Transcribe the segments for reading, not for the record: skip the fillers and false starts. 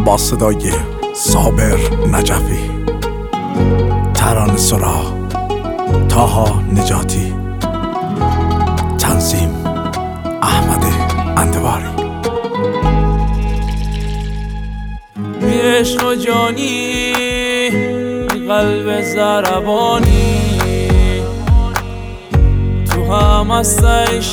با صدای صابر نجفی، ترانه سرا طاها نجاتی، تنظیم احمد اندواری. عشق و جانی قلب ضربانی تو هم از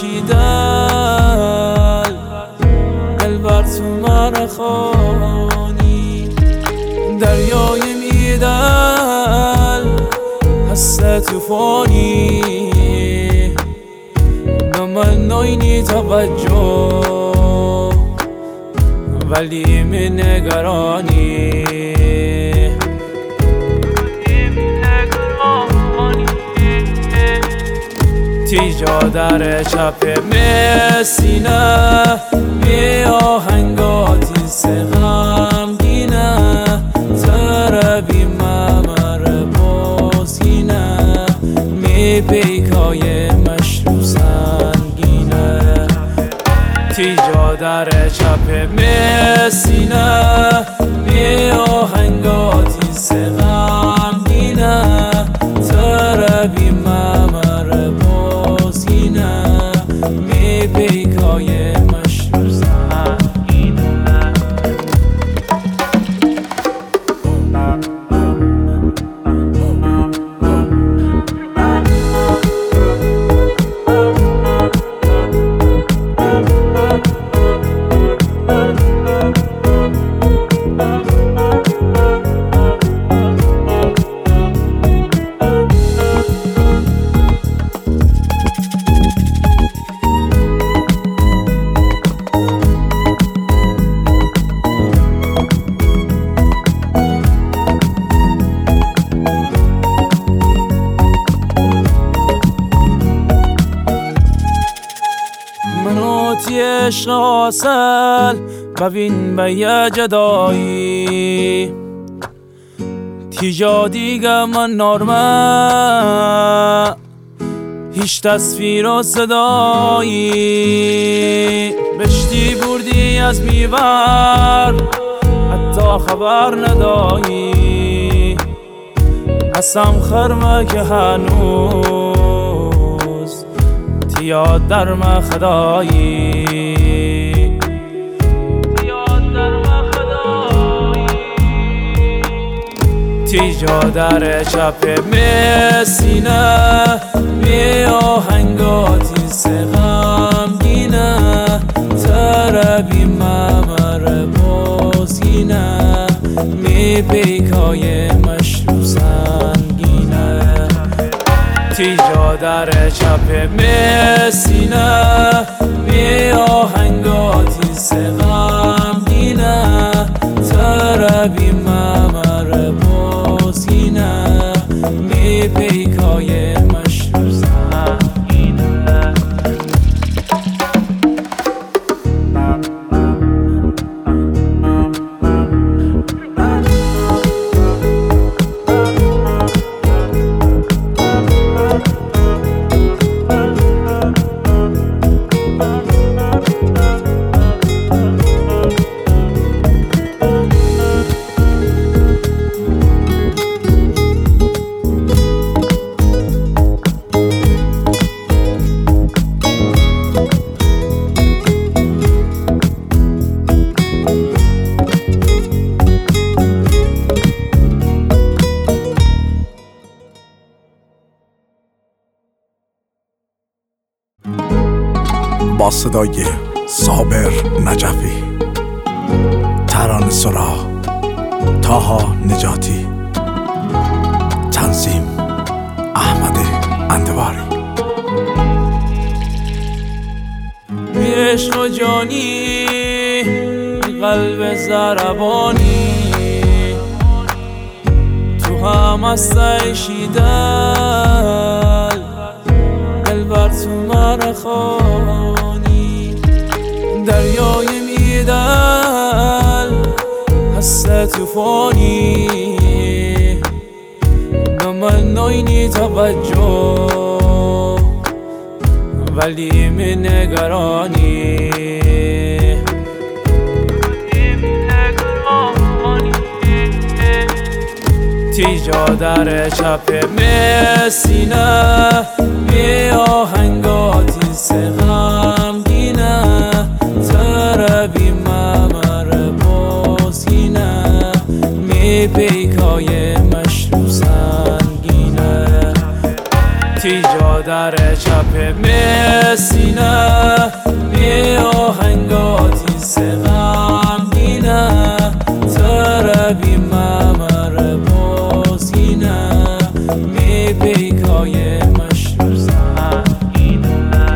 عیشیدل دل بر تو من خانی دریای میدل هست توفانی به من ناینی توجه ولی من نگرانی تیجا در چپ مسینه می آهنگاتی سه غمگینه تربی ممر بازینه می پیکای مشروع سنگینه تیجا در چپ مسینه می آهنگاتی سه غمگینه تربی ممر بازینه می پیکای مشروع سنگینه عشق حاصل ببین به یه جدایی تیجا دیگه من نارمه هیچ تصویر و صدایی بشتی بردی از میور حتی خبر ندایی اسم خرمه که هنوز یاد در مخدایی تیجا در چپ مسینه می آهنگاتی سه غمگینه تربی ممر بازینه می پیکای مشروع سنگینه تیجا در چپ مسینه می آهنگاتی سه غمگینه تربی ممر بازینه می پیکای مشروع سنگینه با صدای صابر نجفی، ترانه سرا طاها نجاتی، تنظیم احمد اندواری. عشق و جانی قلب ضربانی تو هم از عیشیدل دل بر تو من خانی دریای میدل هست توفانی به من ناینی توجه ولی من نگرانی تیجا در چپ مسینه می آهنگاتی سغمگینه تربی ممر بازگینه می پیکای مشروع سنگینه تیجا در چپ مسینه می آهنگاتی سغمگینه تربی ممر بازگینه می پیکای مشروع سنگینه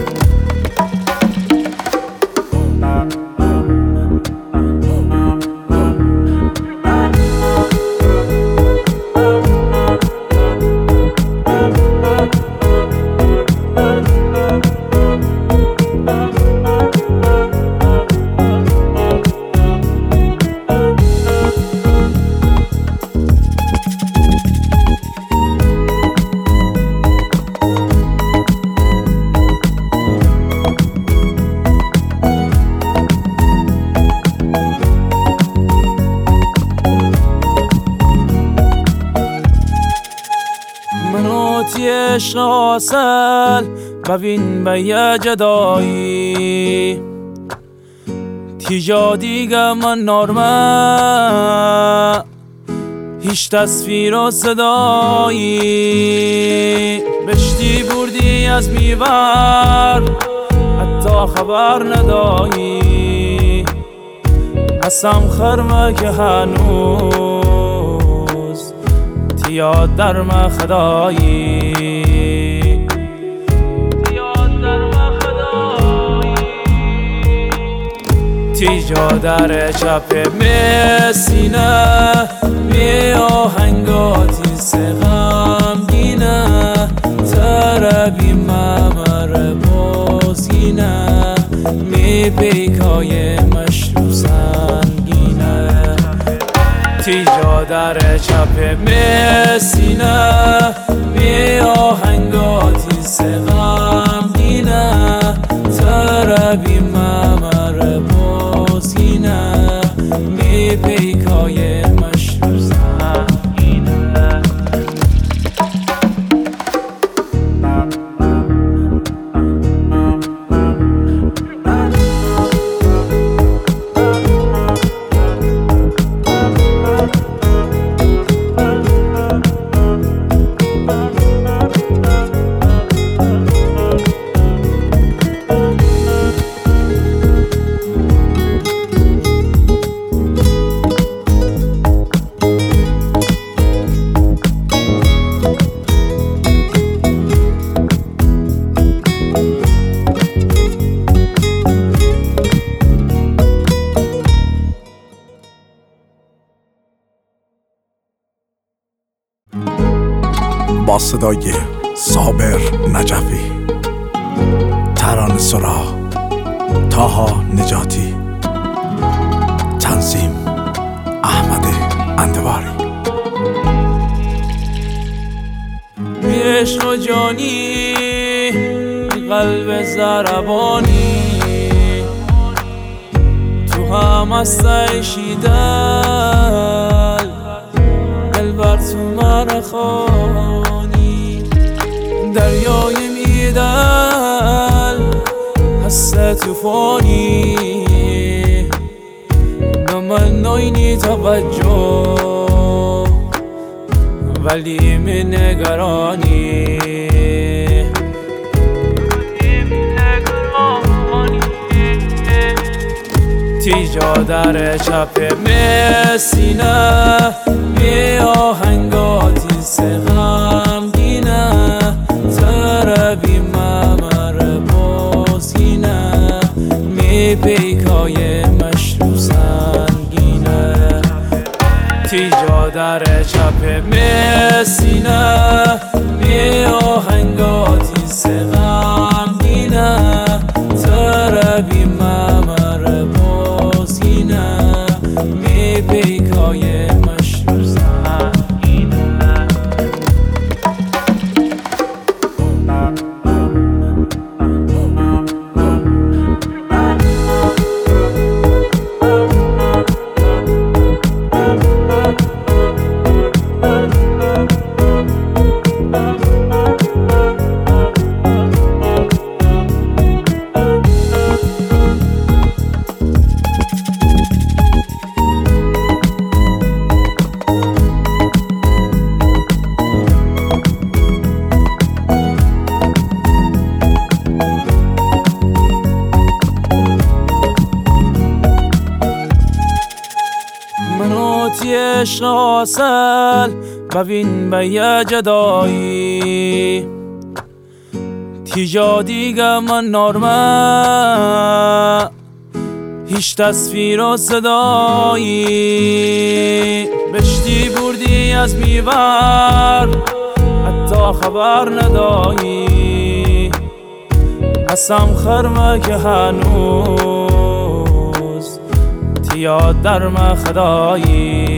منوتی عشق اصل ببین به یه جدایی تیجا دیگه من نارمه هیچ تصویر و صدایی بشتی بردی از میبر حتی خبر ندایی حسم خرمه که هنوز یاد در مخدایی تیجا در چپ مسینه می آهنگاتی سغمگینه تربی ممر بازگینه می پیکای مشروع سنگینه تیجا در چپ مسینه می آهنگاتی سغمگینه تربی ممر بازگینه می پیکای مشروع سنگینه با صدای صابر نجفی، ترانه سرا طاها نجاتی، تنظیم احمد اندواری. عشق و جانی قلب ضربانی تو هم از شیدل دل بر تو من خانی دریای میدل هست توفانی به من ناینی توجه ولی من نگرانی تیجا در چپ مسینه می آهنگاتی سغمگینه تربی ممر بازگینه می پیکای مشروع سنگینه تیجا در چپ مسینه می آهنگاتی سغمگینه تربی ممر بازگینه می پیکای مشروع سنگینه منوتی عشق حاصل ببین به یه جدایی تیجا دیگه من نارمه هیچ تصویر و صدایی بشتی بردی از میور حتی خبر ندایی حسم خرمه که هنوز تیاد در مخدایی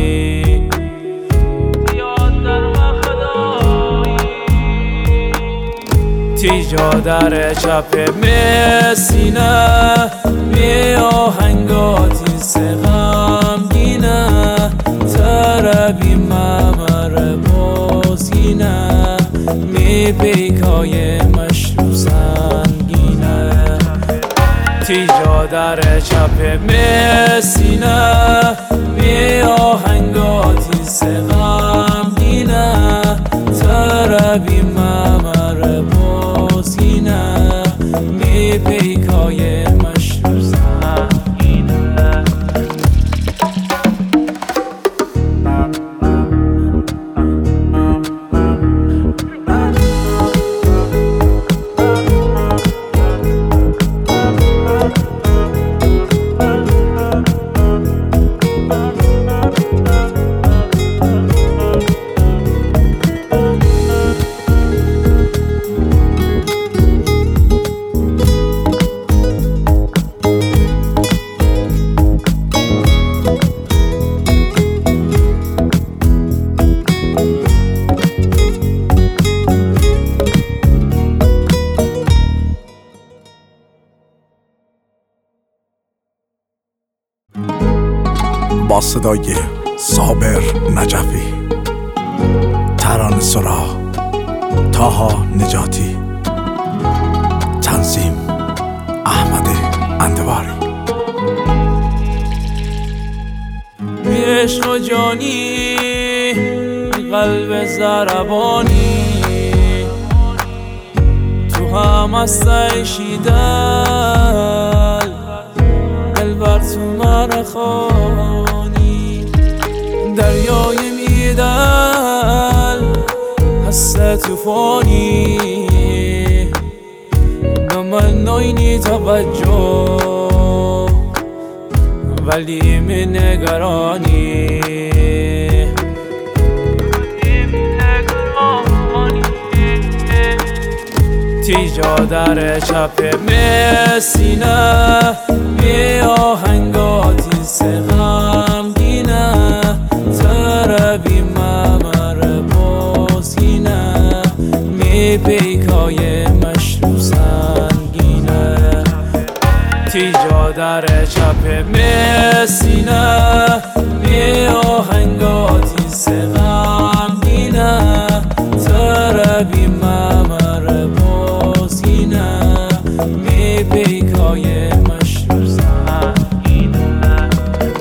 تیجا در چپ مسینه می آهنگاتی سغمگینه تربی ممر بازگینه می بیکای مشروع سنگینه تیجا در چپ مسینه می آهنگاتی سغمگینه تربی ممر بازگینه می بیکای مشروع سنگینه با صدای صابر نجفی، ترانه سرا طاها نجاتی، تنظیم احمد اندواری. عشق و جانی قلب ضربانی تو هم از عیشیدل دل بر تو من خانی دریای میدل حس توفانی به من ناینی توجه ولی من نگرانی تیجا در چپ مسینه می آهنگاتی سغمگینه تربی ممر بازگینه می بیکای مشروع سنگینه تیجا در چپ مسینه می آهنگاتی سغمگینه تربی ممر بازگینه می بیکای مشروع سنگینه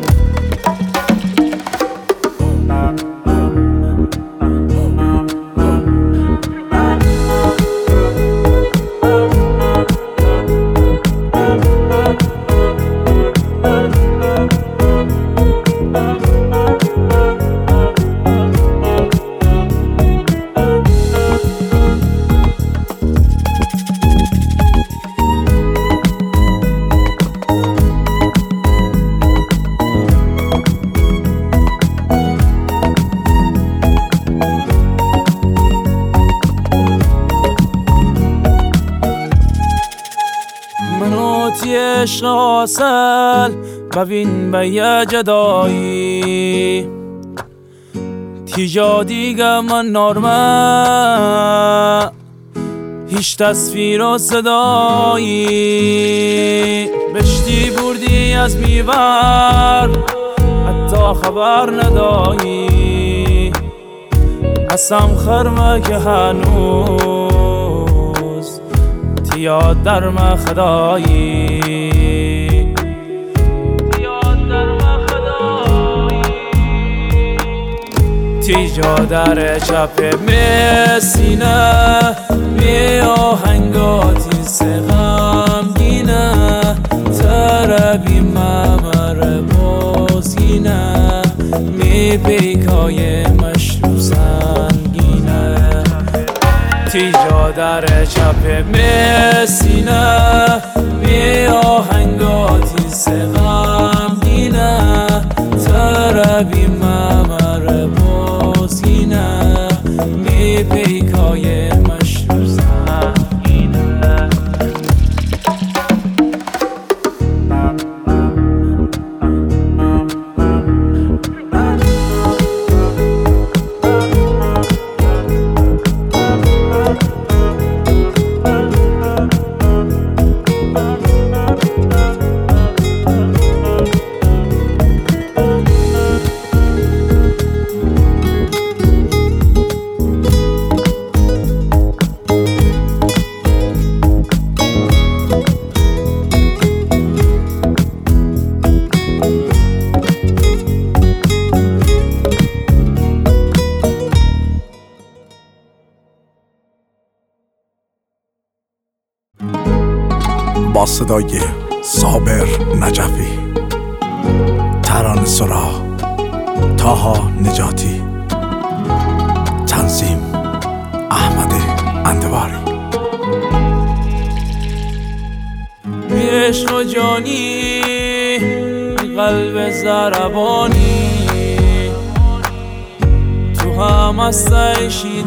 منوتی عشق حاصل ببین به یه جدایی تیجا دیگه من نارمه هیچ تصویر و صدایی بشتی بردی از میور حتی خبر ندایی حسم خرمه که هنوز تیاد در مخدایی تیجا در چپ مسینه می آهنگاتی سغمگینه تربی ممر بازگینه پیکای مشروب سنگینه تیجا در چپ مسینه می آهنگاتی سغمگینه تربی ممر بازگینه می پیکای مشروب سنگینه با صدای صابر نجفی، ترانه سرا طاها نجاتی، تنظیم احمد اندواری. عشق و جانی قلب ضربانی تو هم استعیشی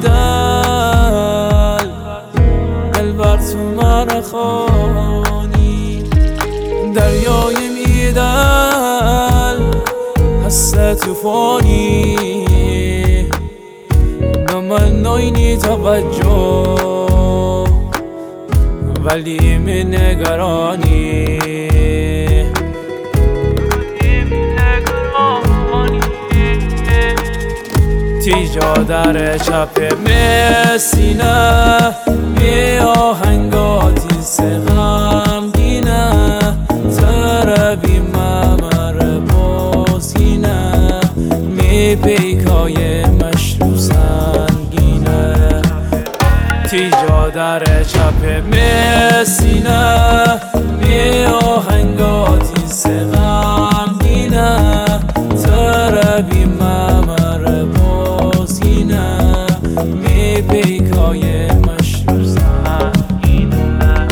دل بر تو من خانی دریای میدل حس توفانی به من ناینی توجه ولی من نگرانی تیجا در چپ مسینه می آهنگاتی سغمگینه تربی ممر بازگینه می پیکای مشروب سنگینه تیجا در چپ مسینه می آهنگاتی سغمگینه تربی ممر بازگینه می پیکای مشروب سنگینه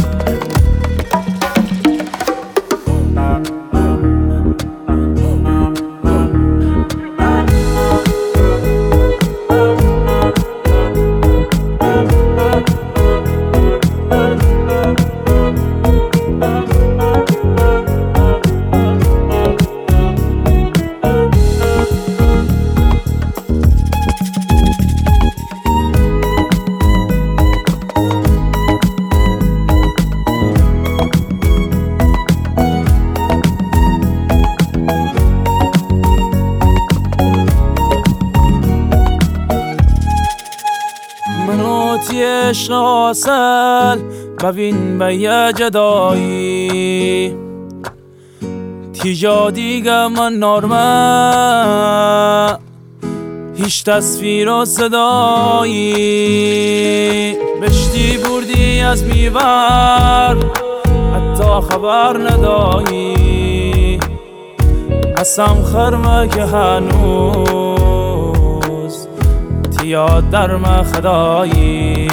عشق حاصل ببین به یه جدایی تیجا دیگه من نارمه هیچ تصویر و صدایی بشتی بردی از میور حتی خبر ندایی حسم خرمه که هنوز تیاد در مخدایی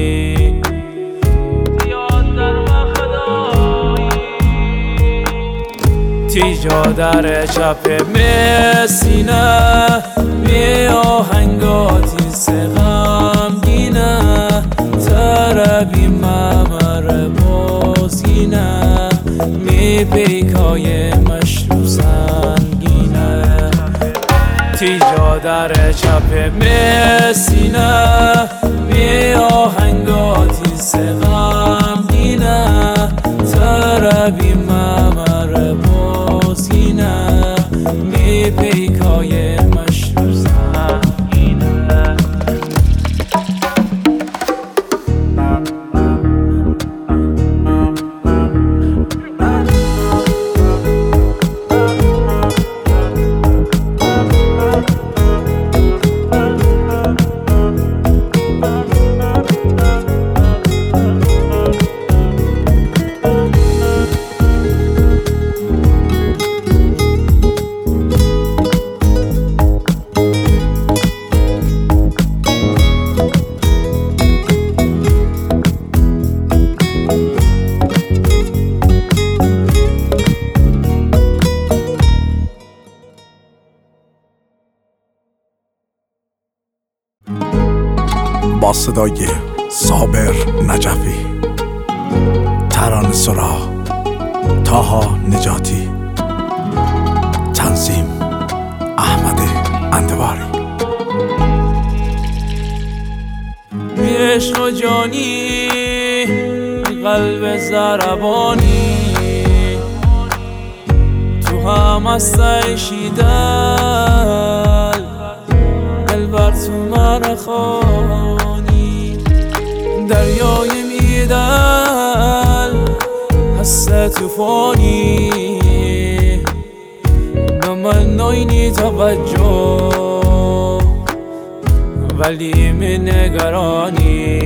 تیجا در چپ مسینه می آهنگاتی سغمگینه تربی ممر بازگینه می پیکای مشروب سنگینه تیجا در چپ مسینه می آهنگاتی سغمگینه تربی ممر بازگینه می پیکای مشروب سنگینه با صدای صابر نجفی، ترانه سرا طاها نجاتی، تنظیم احمد اندواری. عشق و جانی قلب ضربانی، تو هم از شیدل دل بر تو من خوانی، دریای میدل هست توفانی، به من ناینی توجه ولی من نگرانی،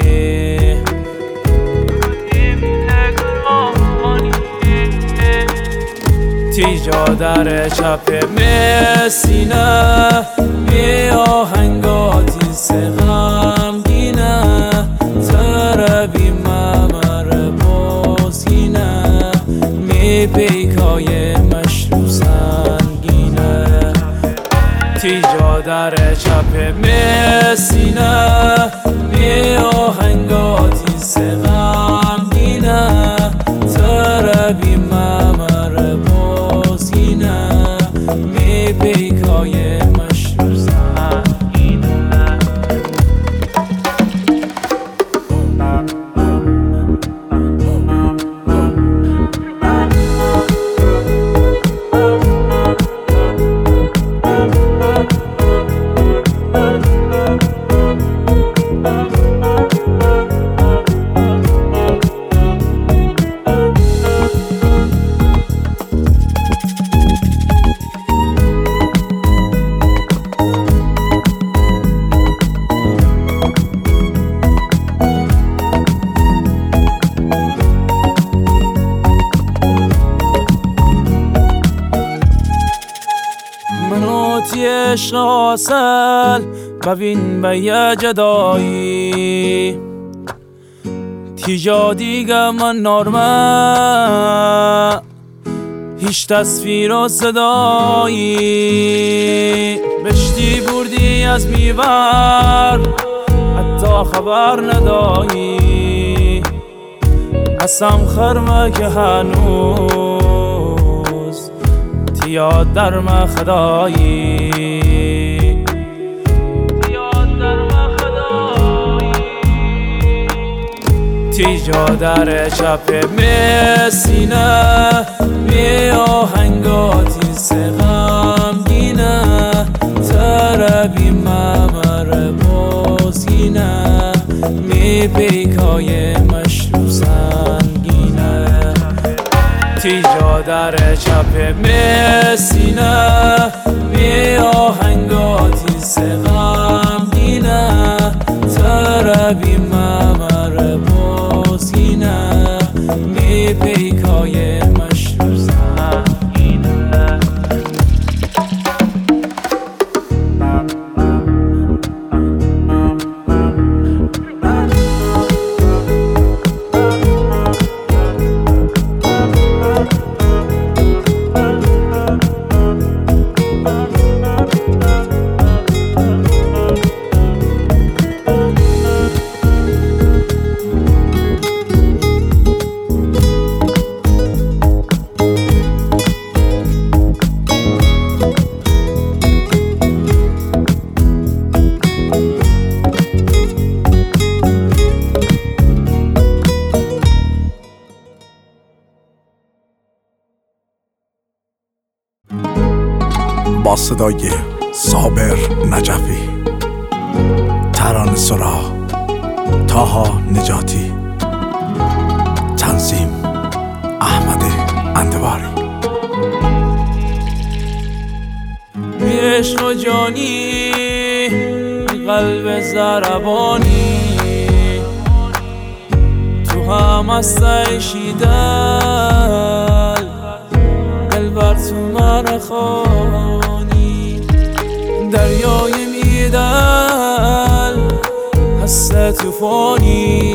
تیجا در چپ مسینه می آهنگاتی سه غمگینه، تربی ممر بازینه می پیکای مشروع سنگینه، تیجا در چپ مسینه می آهنگاتی سه غمگینه، تربی ممر بازینه می پیکای مشروع سنگینه. عشق حاصل ببین به یه جدایی، تیجا دیگه من نارمه هیچ تصویر و صدایی، بشتی بردی از میبر حتی خبر ندایی، قسم خرمه که هنوز یاد در ما خدایی، یاد در ما خدایی، تیجا در چپ مسینه می آهنگاتی سه غمگینه، تربی ممر بازینه می پیکای مشروع سنگینه، تیجا در چپ مسینه می آهنگاتی سه غمگینه، تربی ممر بازینه می پیکای مشروع سنگینه. با صدای صابر نجفی، ترانه سرا طاها نجاتی، تنظیم احمد اندواری. عشق و جانی قلب ضربانی، تو هم از شیدل دل بر تو من خوانی، دریای میدل هست توفانی،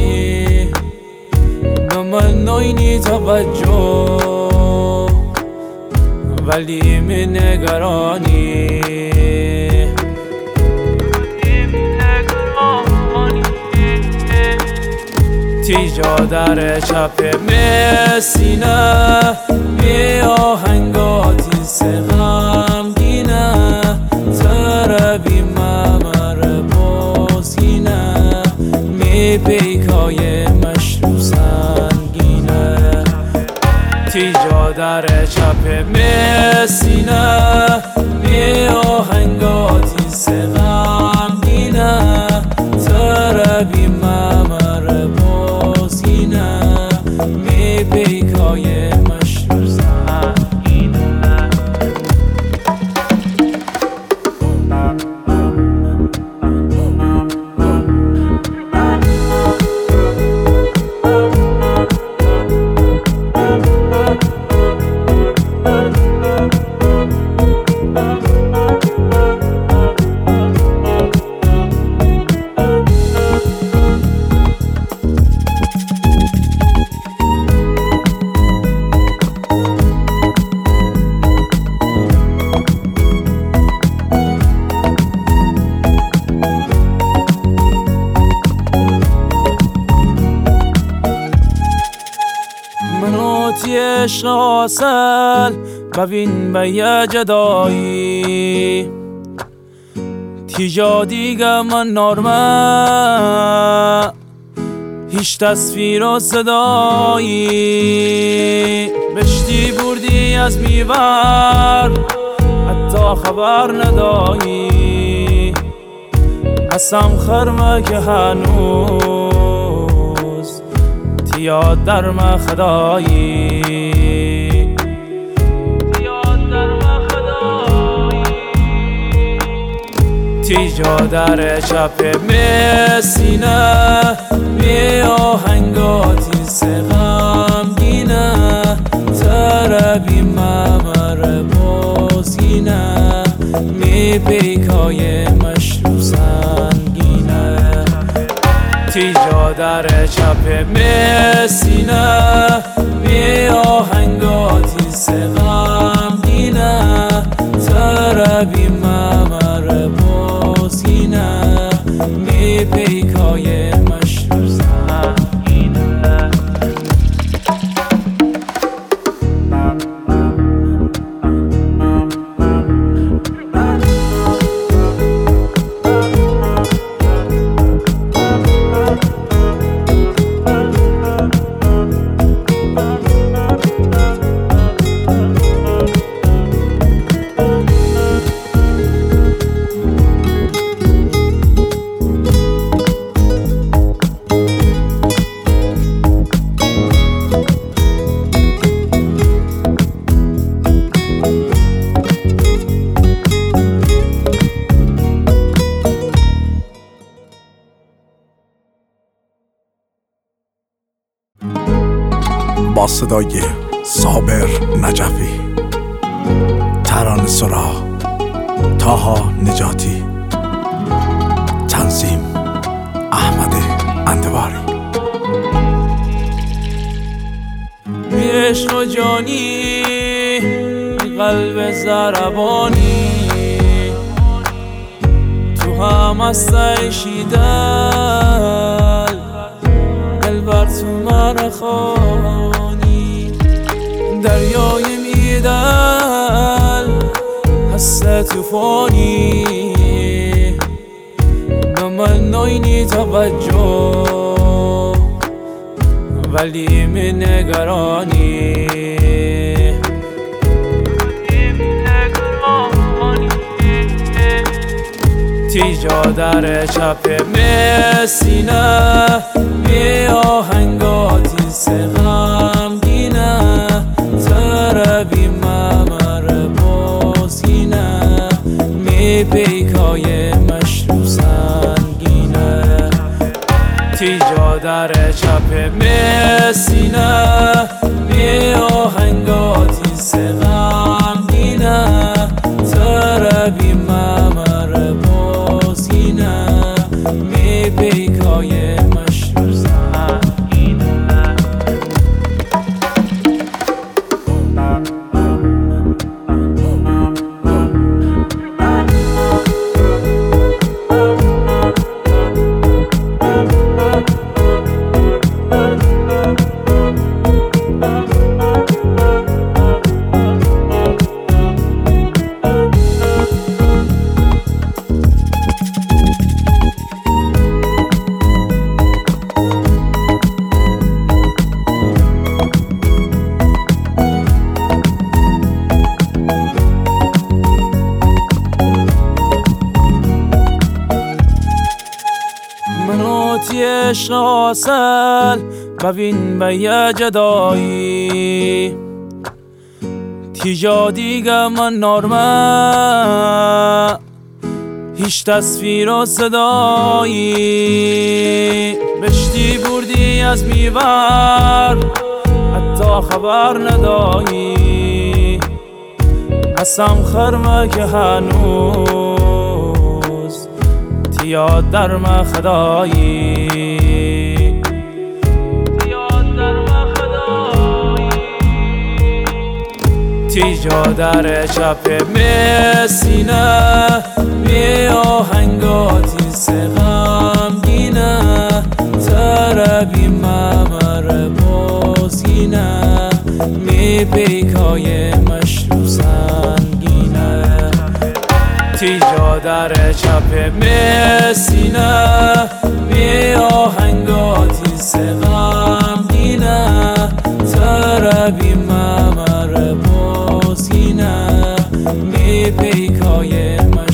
به من ناینی توجه ولی من نگرانی. تیجا در چپ مسینه می آهنگاتی سغمگینه تربی ممر بازگینه می پیکای مشروع سنگینه تیجا در چپ مسینه می آهنگاتی سغمگینه تربی ممر بازگینه می پیکای مشروع سنگینه منوتی عشق اصل ببین به یه جدایی تیجا دیگه من نارمه هیچ تصویر و صدایی بشتی بردی از میبر حتی خبر ندایی حسم خرمه که هنوز تیاد در مخدایی تیجا در چپ مسینه می آهنگاتی سغمگینه تربی ممر بازگینه می پیکای مشروع سنگینه تیجا در چپ مسینه می آهنگاتی سغمگینه تربی ممر بازگینه می پیکای مشروع سنگینه با صدای صابر نجفی، ترانه سرا طاها نجاتی، تنظیم احمد اندواری. عشق و جانی قلب ضربانی تو هم از شیدل دل بر تو من خوانی دریای میدل حس توفانی به من ناینی توجه ولی من نگرانی تیجا در چپ مسینه می آهنگاتی سغمگینه تربی ممر بازگینه می پیکای مشروع سنگینه تیجا در چپ مسینه می آهنگاتی سغمگینه تربی ممر بازگینه می پیکای مشروع سنگینه عشق حاصل ببین به یه جدایی تیجا دیگه من نارمه هیچ تصویر و صدایی بشتی بردی از میور حتی خبر ندایی حسم خرمه که هنوز تیاد در مخدایی تیجا در چپ مسینه می آهنگاتی سغمگینه طربی ممر بازگینه می پیکای مشروع سنگینه تیجا در چپ مسینه می آهنگاتی سغمگینه طربی ممر بازگینه می پیکای